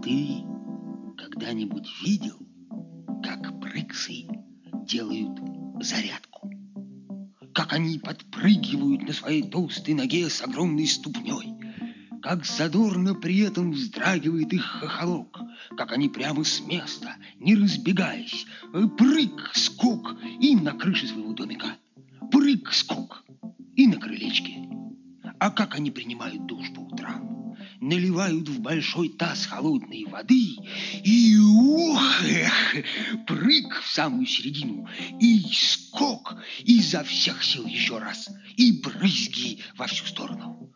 Ты когда-нибудь видел, как прыксы делают зарядку? Как они подпрыгивают на своей толстой ноге с огромной ступней? Как задорно при этом вздрагивает их хохолок? Как они прямо с места, не разбегаясь, прыг, скок и на крыше своего домика, прыг, скок и на крылечке. А как они принимают душ по утрам? Наливают в большой таз холодной воды и прыг в самую середину, и скок изо всех сил еще раз, и брызги во всю сторону.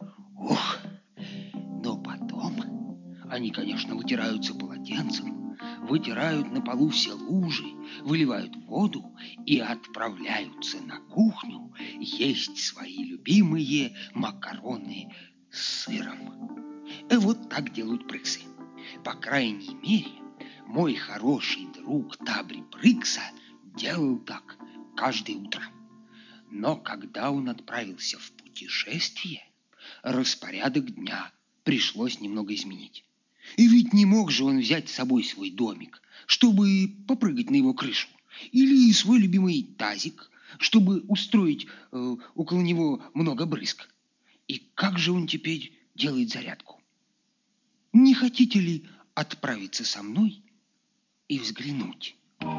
Но потом они, конечно, вытираются полотенцем, вытирают на полу все лужи, выливают воду и отправляются на кухню есть свои любимые макароны с сыром. Вот так делают прыксы. По крайней мере, мой хороший друг Табри Прыкса делал так каждое утро. Но когда он отправился в путешествие, распорядок дня пришлось немного изменить. И ведь не мог же он взять с собой свой домик, чтобы попрыгать на его крышу, или свой любимый тазик, чтобы устроить около него много брызг. И как же он теперь делает зарядку? Не хотите ли отправиться со мной и взглянуть?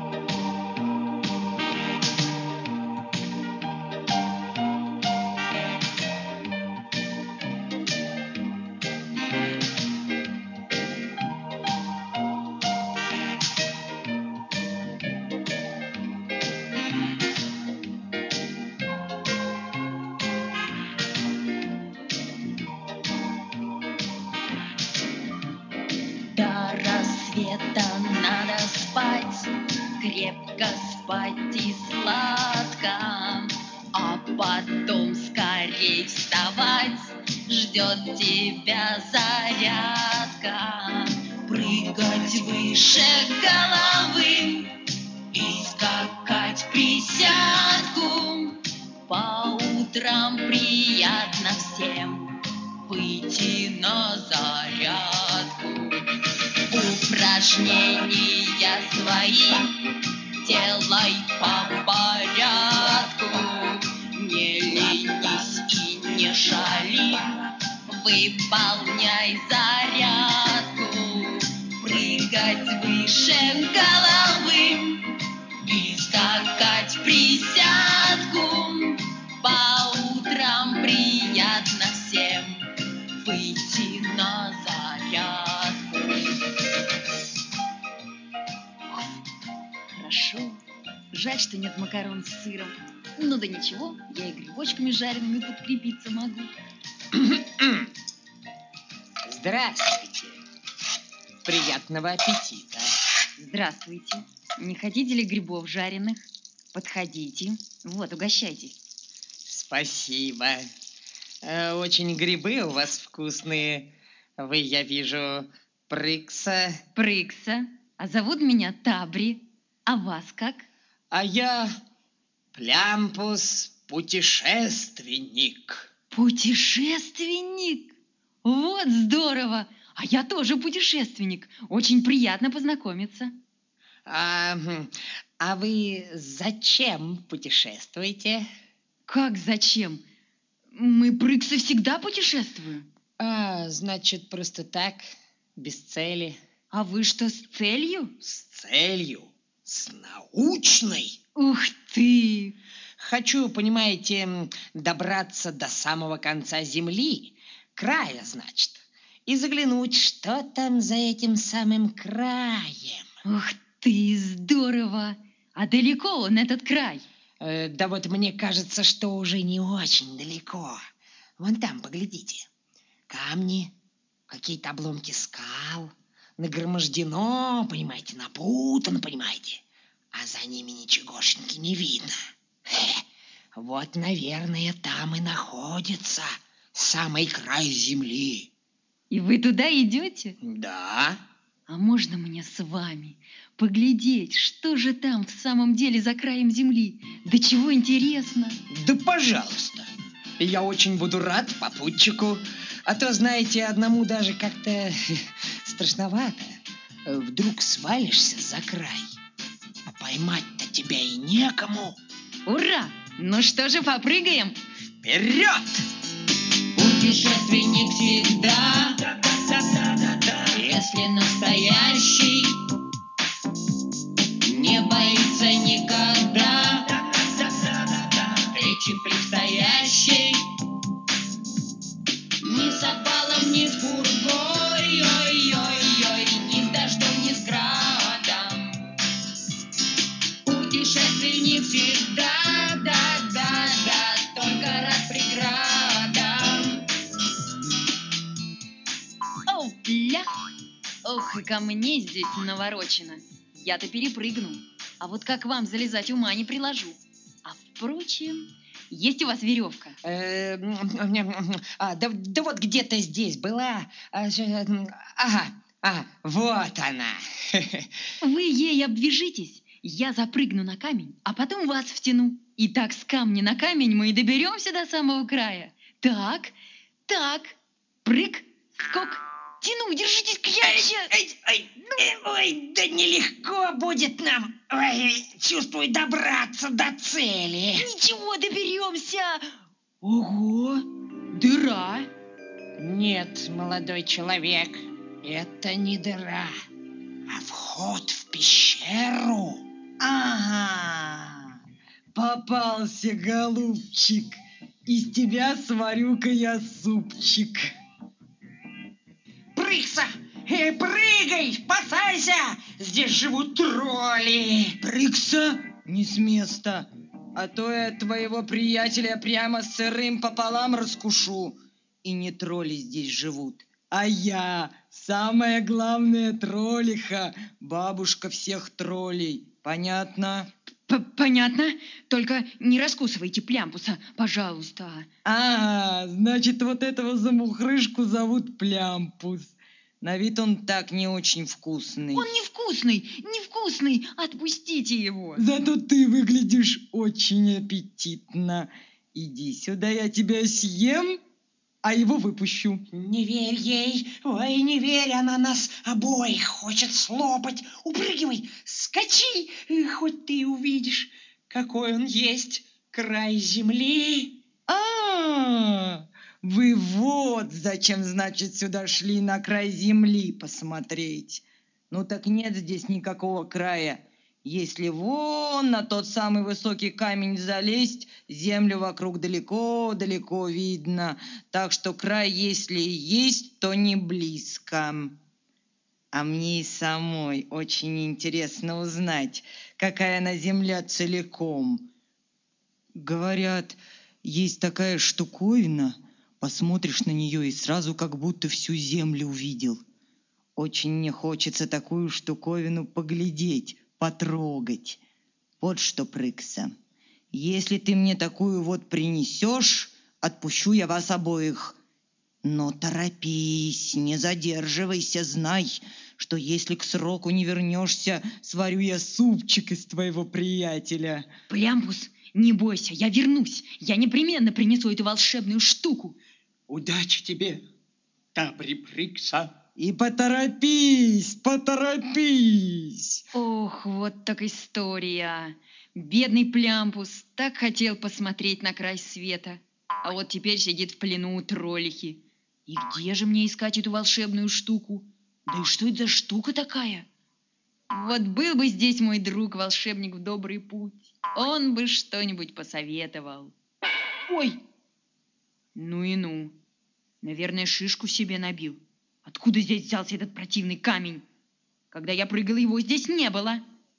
Надо спать, крепко спать и сладко, а потом скорей вставать, ждет тебя зарядка. Прыгать выше головы и скакать присядку. По утрам приятно всем выйти на зарядку. Упражнения свои делай по порядку. Не ленись и не шали, выполняй зарядку. Прыгать выше головы и скакать присядку. По утрам приятно всем выйти на зарядку. Хорошо. Жаль, что нет макарон с сыром. Ну да ничего, я и грибочками жареными подкрепиться могу. Здравствуйте. Приятного аппетита. Здравствуйте. Не хотите ли грибов жареных? Подходите. Вот, угощайтесь. Спасибо. Очень грибы у вас вкусные. Вы, я вижу, Прыкса. Прыкса. А зовут меня Табри. А вас как? А я Плямпус, путешественник. Путешественник? Вот здорово! А я тоже путешественник. Очень приятно познакомиться. А вы зачем путешествуете? Как зачем? Мы, прыксы, всегда путешествуем. Значит, просто так, без цели. А вы что, с целью? С целью? С научной? Ух ты! Хочу, понимаете, добраться до самого конца земли, края, значит, и заглянуть, что там за этим самым краем. Ух ты, здорово! А далеко он, этот край? Да вот мне кажется, что уже не очень далеко. Вон там, поглядите. Камни, какие-то обломки скал, нагромождено, понимаете, напутано, понимаете. А за ними ничегошеньки не видно. Вот, наверное, там и находится самый край земли. И вы туда идете? Да. А можно мне с вами поглядеть, что же там в самом деле за краем земли? Да чего интересно? Да, пожалуйста. Я очень буду рад попутчику. А то, знаете, одному даже как-то страшновато. Вдруг свалишься за край, а поймать-то тебя и некому. Ура! Ну что же, попрыгаем? Вперед! Путешественник всегда, если настоящий, не боится никогда встречи предстоящей. Ни с опалом, ни с пургой, ой-ой-ой, ни с дождем, ни с градом. Путешественник всегда, да-да-да, только рад преградам. Оу, ля! Ох, и ко мне здесь наворочено. Я-то перепрыгну, а вот как вам залезать, ума не приложу. А впрочем, есть у вас веревка? Да вот где-то здесь была. Ага, вот она. Вы ей обвяжитесь, я запрыгну на камень, а потом вас втяну. И так с камня на камень мы и доберемся до самого края. Так, прыг, скок, тяну, держитесь крепче. Ой, да нелегко будет нам, чувствую, добраться до цели. Ничего, доберемся. Ого, дыра. Нет, молодой человек, это не дыра, а вход в пещеру. Ага, попался, голубчик. Из тебя сварю-ка я супчик. Прыгса! Прыгай, спасайся! Здесь живут тролли. Прыкса, не с места, а то я твоего приятеля прямо сырым пополам раскушу. И не тролли здесь живут, а я, самая главная троллиха, бабушка всех троллей. Понятно? Понятно, только не раскусывайте Плямпуса, пожалуйста. Значит, вот этого замухрышку зовут Плямпус. На вид он так не очень вкусный. Он невкусный, отпустите его. Зато ты выглядишь очень аппетитно. Иди сюда, я тебя съем, а его выпущу. Не верь ей, ой, не верь, она нас обоих хочет слопать. Упрыгивай, скачи, хоть ты увидишь, какой он есть, край земли. Вы вот зачем, значит, сюда шли на край земли посмотреть. Ну так нет здесь никакого края. Если вон на тот самый высокий камень залезть, землю вокруг далеко-далеко видно. Так что край, если и есть, то не близко. А мне и самой очень интересно узнать, какая она земля целиком. Говорят, есть такая штуковина, посмотришь на нее и сразу как будто всю землю увидел. Очень мне хочется такую штуковину поглядеть, потрогать. Вот что, Прыкса, если ты мне такую вот принесешь, отпущу я вас обоих. Но торопись, не задерживайся, знай, что если к сроку не вернешься, сварю я супчик из твоего приятеля. Плямпус, не бойся, я вернусь. Я непременно принесу эту волшебную штуку. Удачи тебе, Табри Прыкса. И поторопись. Ох, вот так история. Бедный Плямпус так хотел посмотреть на край света, а вот теперь сидит в плену у троллихи. И где же мне искать эту волшебную штуку? Да и что это за штука такая? Вот был бы здесь мой друг-волшебник в добрый путь, он бы что-нибудь посоветовал. Ой! Ну и ну. Наверное, шишку себе набил. Откуда здесь взялся этот противный камень? Когда я прыгала, его здесь не было.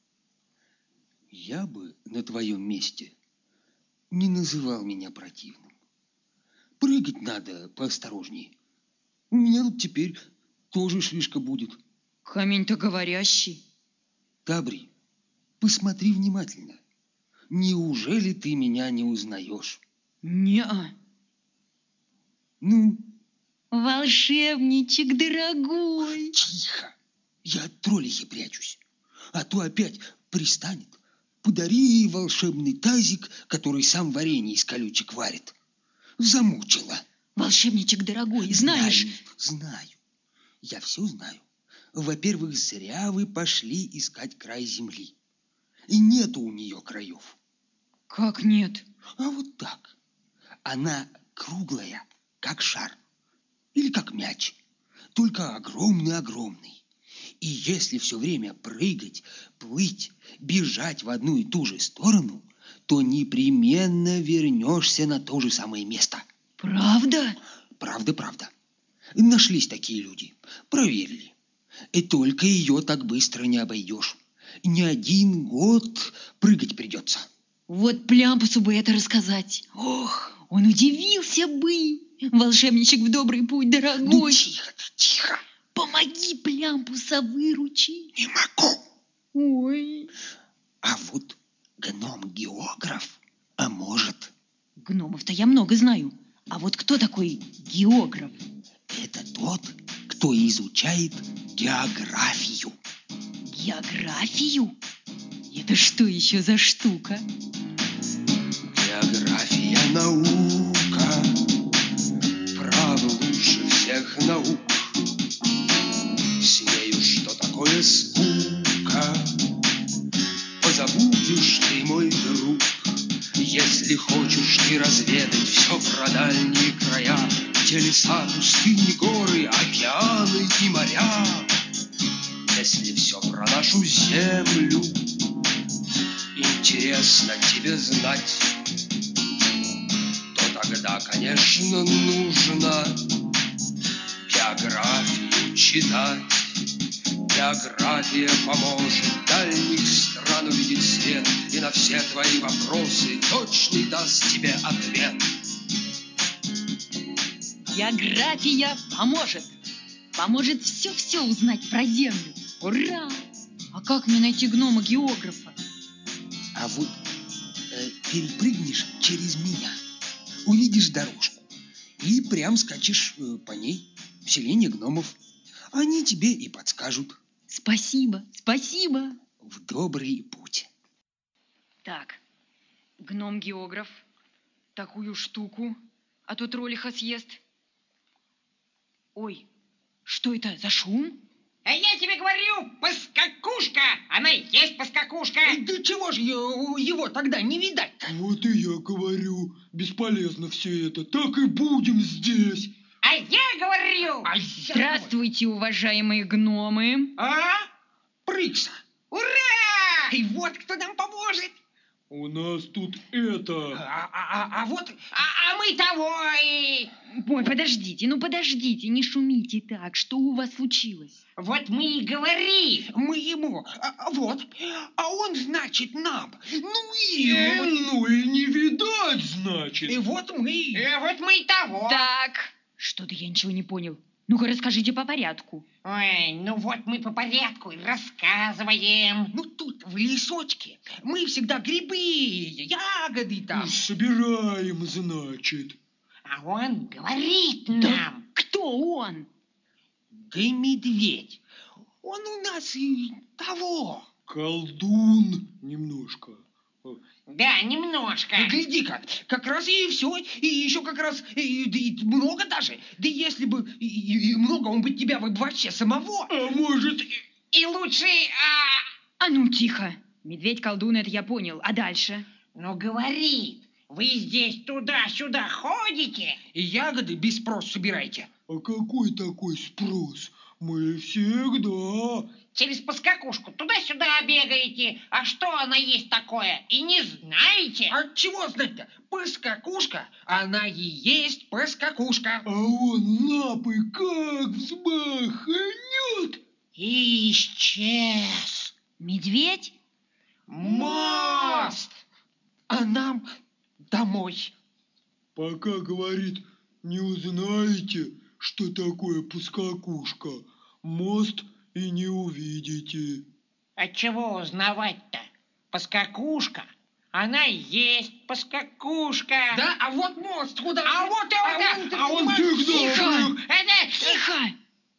Я бы на твоем месте не называл меня противным. Прыгать надо поосторожнее. У меня тут теперь тоже шишка будет. Камень-то говорящий. Табри, посмотри внимательно. Неужели ты меня не узнаешь? Не-а. Ну? Волшебничек дорогой. Тихо, я от троллихи прячусь. А то опять пристанет. Подари волшебный тазик, который сам варенье из колючек варит. Замучила. Волшебничек дорогой, знаешь... Знаю. Я все знаю. Во-первых, зря вы пошли искать край земли. И нету у нее краев. Как нет? А вот так. Она круглая, как шар. Или как мяч. Только огромный-огромный. И если все время прыгать, плыть, бежать в одну и ту же сторону, то непременно вернешься на то же самое место. Правда? Правда. Нашлись такие люди. Проверили. И только ее так быстро не обойдешь. Не 1 год прыгать придется. Вот Плямпусу бы это рассказать. Ох, он удивился бы. Волшебничек в добрый путь, Ну, дорогой. тихо. Помоги Плямпуса выручи. Не могу. Ой. А вот гном-географ, а может, Гномов-то я много знаю. А вот кто такой географ? это тот, кто изучает географию. Географию? Это что еще за штука? География наука, право лучше всех наук. С нею что такое скука? Позабудешь ты, мой друг, если хочешь ты разведать все про дальние края, где леса, пустыни, горы, океаны и моря. Если все про нашу землю интересно тебе знать, то тогда, конечно, нужно географию читать. География поможет дальних стран увидеть свет, и на все твои вопросы точный даст тебе ответ. География поможет. Поможет все-все узнать про Землю. Ура! А как мне найти гнома-географа? А вот перепрыгнешь через меня, увидишь дорожку и прям скачешь по ней в селение гномов. Они тебе и подскажут. Спасибо. В добрый путь. Так, гном-географ, такую штуку, а то троллиха съест. Ой, что это за шум? А я тебе говорю, поскакушка! Она и есть поскакушка! Да чего же его тогда не видать-то? Вот и я говорю, бесполезно все это, так и будем здесь. А я говорю! Здравствуйте, уважаемые гномы. А? Прыкса. Ура! И вот кто нам поможет. У нас тут это... А вот... А мы того и... Ой, подождите, не шумите так. Что у вас случилось? Вот мы и говорим. Мы ему... вот. А он, значит, нам. Ну и... Ну и не видать, значит. И вот мы... Вот мы и того. Так, что-то я ничего не понял. Ну-ка, расскажите по порядку. Ой, ну вот мы по порядку и рассказываем. Ну тут, в лесочке, мы всегда грибы, ягоды там. Собираем, значит. А он говорит нам. Кто он? Да и медведь. Он у нас и того. Колдун немножко. Да, немножко. Гляди-ка, как раз и все, и еще как раз и много даже. Да если бы и много, он бы тебя вообще самого. А может... И лучше... А ну, тихо. Медведь-колдун, это я понял. А дальше? Ну, говорит, вы здесь туда-сюда ходите? И ягоды без спросу собирайте. А какой такой спрос? Мы всегда... Через поскакушку туда-сюда бегаете. А что она есть такое? И не знаете? А чего знать-то? Поскакушка, она и есть поскакушка. А он лапы как взмахнет. И исчез. Медведь? Мост! А нам домой. Пока, говорит, не узнаете, что такое поскакушка, мост и не увидите. А чего узнавать-то? Поскакушка? Она и есть поскакушка. Да, а вот мост куда? А вот и он, а он всегда Тихо!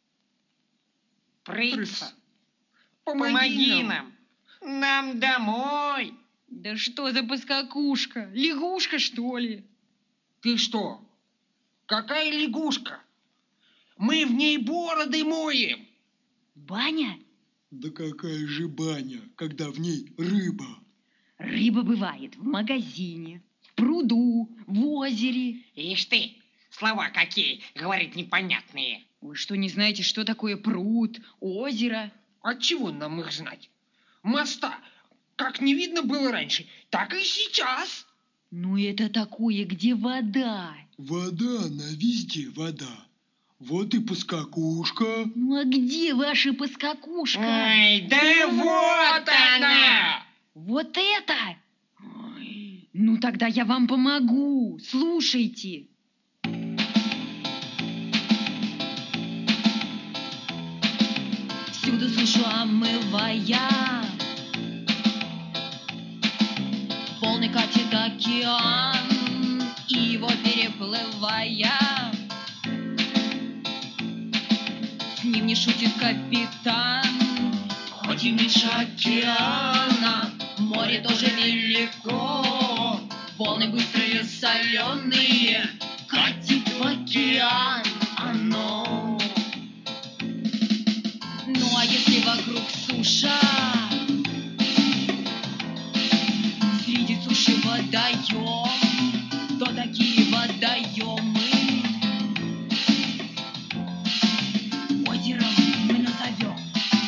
Прыгса, помоги нам. Нам домой. Да что за поскакушка? Лягушка, что ли? Ты что? Какая лягушка? Мы в ней бороды моем. Баня? Да какая же баня, когда в ней рыба? Рыба бывает в магазине, в пруду, в озере. Ишь ты, слова какие, говорит непонятные. Вы что, не знаете, что такое пруд, озеро? Отчего нам их знать? Моста как не видно было раньше, так и сейчас. Ну, это такое, где вода. Вода, она везде вода. Вот и поскакушка. Ну, а где ваша поскакушка? Ай, да вот она! Вот это? Ой, ну, тогда я вам помогу. Слушайте. Всюду слышу, омывая, волны катит океан, и его переплывая, с ним не шутит капитан. Хоть и меньше океана, море тоже велико, волны быстрые, соленые, катит в океан оно. Ну а если вокруг суша, среди суши водоем, то такие водоемы озером мы назовем.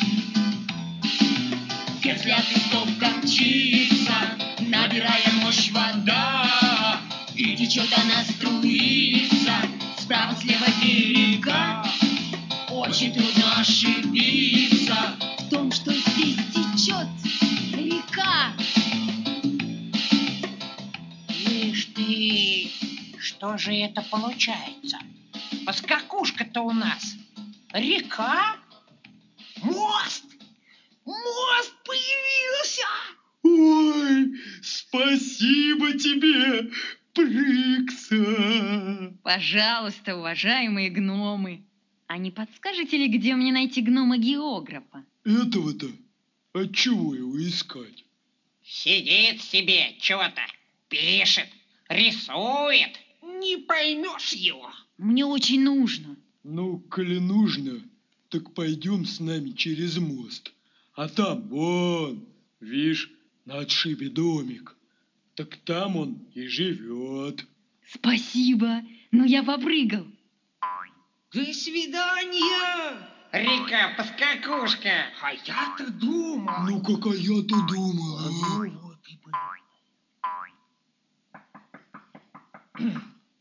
Если от песков горчится, набирая мощь вода, и течет она струится, справа-слева берега, очень трудно ошибиться в том, что здесь течет река. Ишь ты, что же это получается? Поскакушка-то у нас река? Мост! Мост появился! Ой, спасибо тебе, Прыкса. Пожалуйста, уважаемые гномы, а не подскажете ли, где мне найти гнома-географа? Этого-то отчего его искать? Сидит себе, чего-то пишет, рисует. Не поймешь его. Мне очень нужно. Ну, коли нужно, так пойдем с нами через мост. А там, вон, видишь, на отшибе домик. Так там он и живет. Спасибо, но я попрыгал. До свидания. Река-поскакушка. А я-то думал. Ну, как я-то думал. а? Ну вот и было.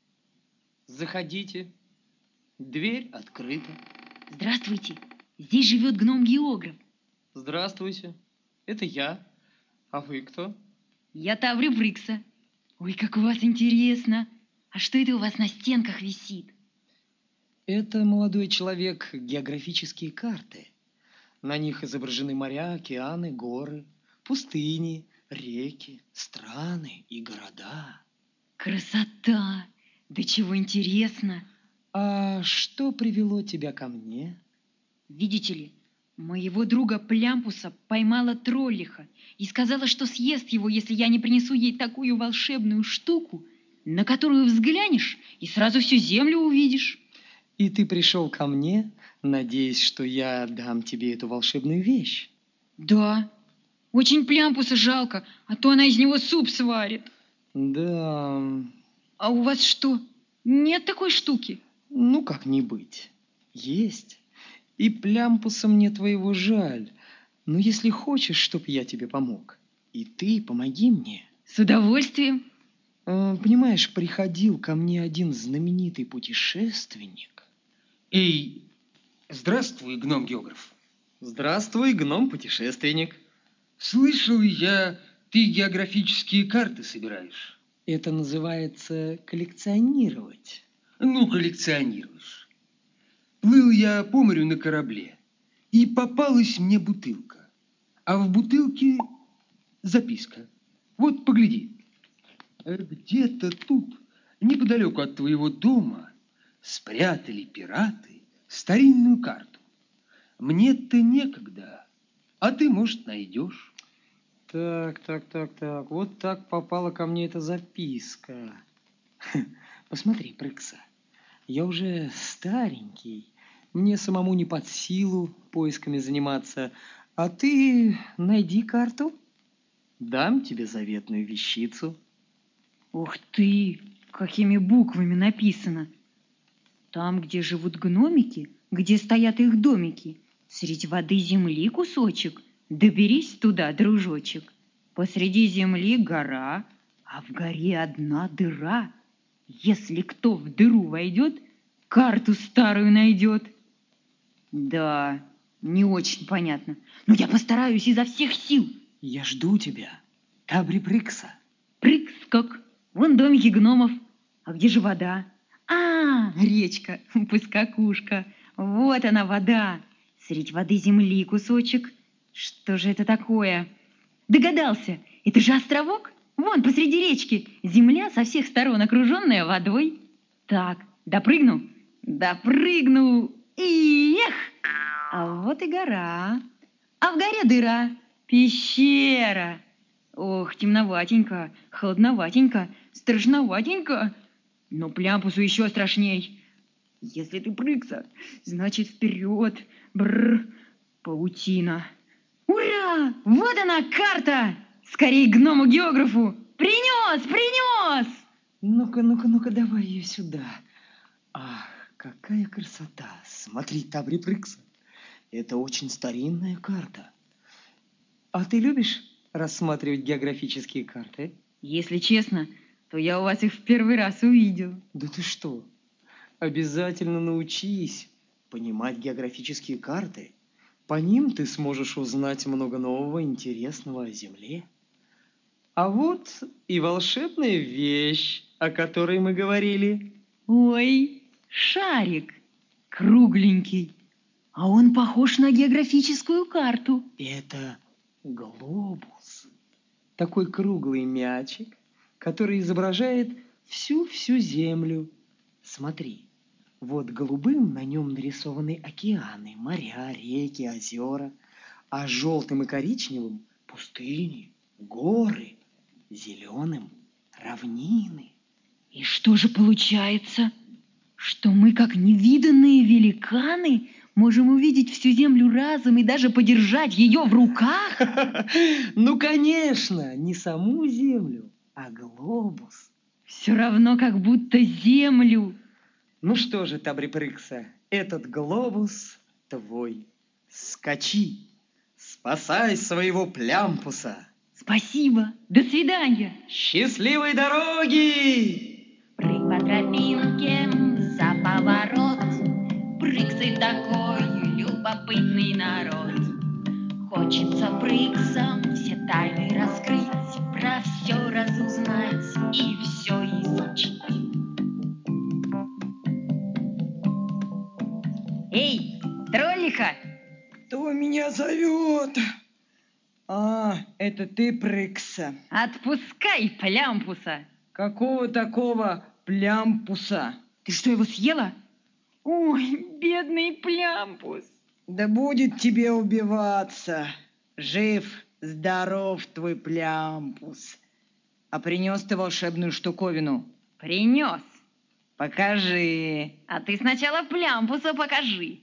Заходите. Дверь открыта. Здравствуйте, здесь живет гном-географ. Здравствуйте. Это я. А вы кто? Я Таври Брыкса. Ой, как у вас интересно. А что это у вас на стенках висит? Это, молодой человек, географические карты. На них изображены моря, океаны, горы, пустыни, реки, страны и города. Красота! Да чего интересно. А что привело тебя ко мне? Видите ли, моего друга Плямпуса поймала троллиха и сказала, что съест его, если я не принесу ей такую волшебную штуку, на которую взглянешь и сразу всю землю увидишь. И ты пришел ко мне, надеясь, что я дам тебе эту волшебную вещь? Да, очень Плямпуса жалко, а то она из него суп сварит. Да, А у вас что, нет такой штуки? ну как не быть. Есть. И Плямпуса мне твоего жаль. Но если хочешь, чтоб я тебе помог, и ты помоги мне. С удовольствием. Понимаешь, приходил ко мне один знаменитый путешественник. Эй, здравствуй, гном-географ. Здравствуй, гном-путешественник. Слышал я, ты географические карты собираешь. Это называется коллекционировать. Ну, коллекционируешь. Плыл я по морю на корабле, и попалась мне бутылка. А в бутылке записка. Вот, погляди. Где-то тут, неподалеку от твоего дома, спрятали пираты старинную карту. Мне-то некогда, а ты, может, найдешь. Так. Вот так попала ко мне эта записка. Посмотри, Прыкса, я уже старенький, Мне самому не под силу поисками заниматься. А ты найди карту. Дам тебе заветную вещицу. Ух ты, какими буквами написано. Там, где живут гномики, где стоят их домики, средь воды земли кусочек, доберись туда, дружочек. Посреди земли гора, а в горе одна дыра. Если кто в дыру войдет, карту старую найдет. Да, не очень понятно, но я постараюсь изо всех сил. Я жду тебя, Табри-Прикса. Прыг-скок, вон домики гномов. А где же вода? А, речка, поскакушка. Вот она вода. Средь воды земли кусочек. Что же это такое? Догадался, это же островок. Вон посреди речки. Земля со всех сторон окруженная водой. Так, допрыгну? Допрыгну. И эх! А вот и гора. А в горе дыра. Пещера. Ох, темноватенько, холодноватенько, страшноватенько. Но Плямпусу еще страшней. Если ты Прыкса, значит вперед. Бррр, паутина. Ура! Вот она, карта! Скорей к гному-географу! Принес, принес! Ну-ка, давай ее сюда. Ах, какая красота! Смотри, Табри-Прикса. Это очень старинная карта. А ты любишь рассматривать географические карты? Если честно, то я у вас их в первый раз увидел. Да ты что? Обязательно научись понимать географические карты. По ним ты сможешь узнать много нового интересного о Земле. А вот и волшебная вещь, о которой мы говорили. Ой, шарик кругленький, а он похож на географическую карту. Это глобус. Такой круглый мячик, который изображает всю Землю. Смотри, вот голубым на нем нарисованы океаны, моря, реки, озера, а желтым и коричневым – пустыни, горы, зеленым – равнины. И что же получается? Что мы, как невиданные великаны, можем увидеть всю землю разом и даже подержать ее в руках? Ну, конечно, не саму Землю, а глобус. Все равно, как будто землю. Ну что же, Табри-Прикса, этот глобус твой. Скачи, спасай своего Плямпуса. Спасибо, до свидания. Счастливой дороги! Прыг по тропинке за поворот. Прыксы такой любопытный народ. Хочется Прыксам все тайны раскрыть, про все разузнать и все изучить. Эй, троллиха! Кто меня зовет? А, это ты, Прыкса. Отпускай Плямпуса! Какого такого Плямпуса? Ты что, его съела? Ой, бедный Плямпус! Да будет тебе убиваться. Жив, здоров твой Плямпус. А принес ты волшебную штуковину? Принес. Покажи. А ты сначала Плямпуса покажи.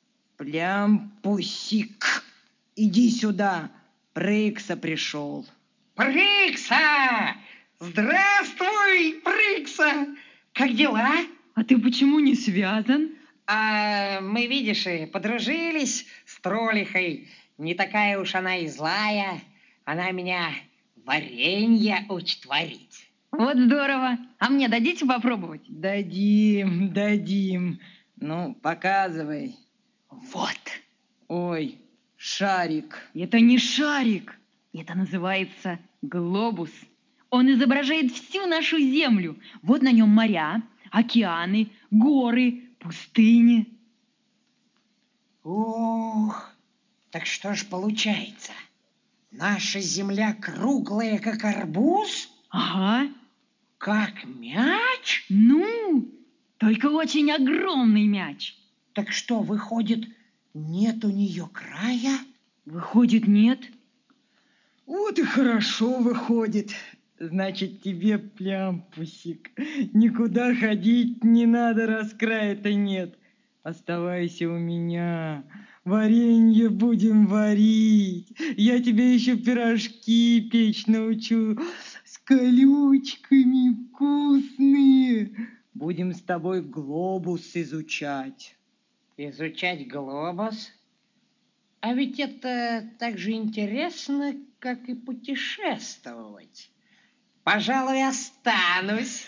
Плямпусик, иди сюда. Прыкса пришел. Прыкса! Здравствуй, Прыкса! Как дела? А ты почему не связан? А мы, видишь, и подружились с троллихой. Не такая уж она и злая. Она меня варенье учит варить. Вот здорово. А мне дадите попробовать? Дадим. Ну, показывай. Вот. Ой, шарик. Это не шарик. Это называется глобус. Он изображает всю нашу землю. Вот на нем моря, океаны, горы, пустыни. Ох, так что ж получается? Наша земля круглая, как арбуз? Ага. Как мяч? Ну, только очень огромный мяч. Так что, выходит, нет у нее края? Выходит, нет. Вот и хорошо выходит. Значит, тебе, Плямпусик, никуда ходить не надо, раз края-то нет. Оставайся у меня. Варенье будем варить. Я тебе еще пирожки печь научу. С колючками вкусные. Будем с тобой глобус изучать. Изучать глобус? А ведь это так же интересно, как и путешествовать. Пожалуй, останусь.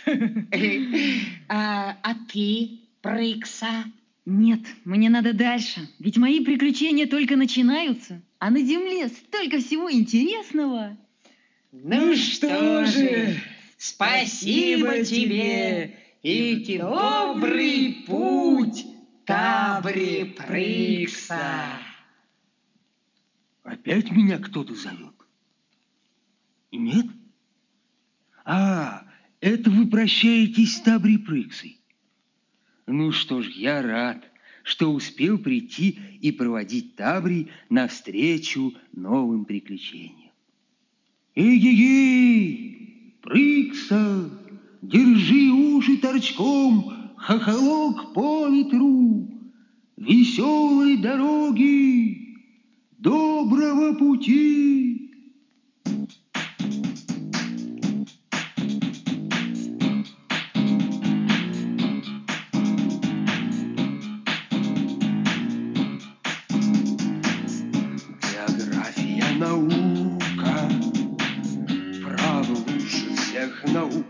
А ты, Прыкса? Нет, мне надо дальше, ведь мои приключения только начинаются, а на земле столько всего интересного. Ну что же, спасибо тебе и добрый путь, Табри Прыкса. Опять меня кто-то зовет? Нет? Это вы прощаетесь с Табри Прыксой. Ну что ж, я рад, что успел прийти и проводить Табри навстречу новым приключениям. Эй-ей-ей, Прыкса, держи уши торчком, хохолок по ветру, веселой дороги, доброго пути. География наука, право лучше всех наук.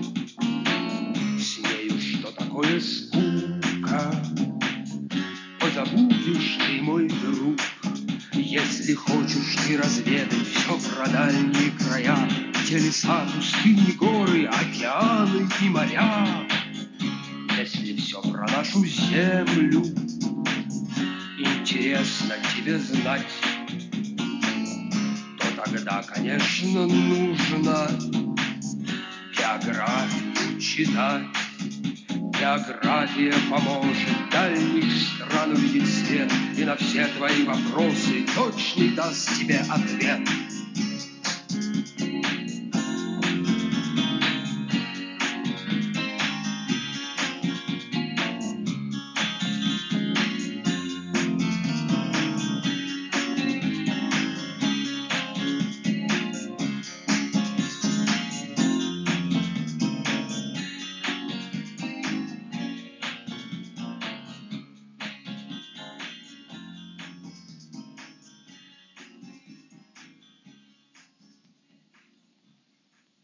С нею что такое скука? Позабудешь ты, мой друг, если хочешь ты разведать все про дальние края, где леса, пустыни, горы, океаны и моря. Если все про нашу землю интересно тебе знать, то тогда, конечно, нужно географию читать. География поможет дальних стран увидеть свет и на все твои вопросы точный даст тебе ответ.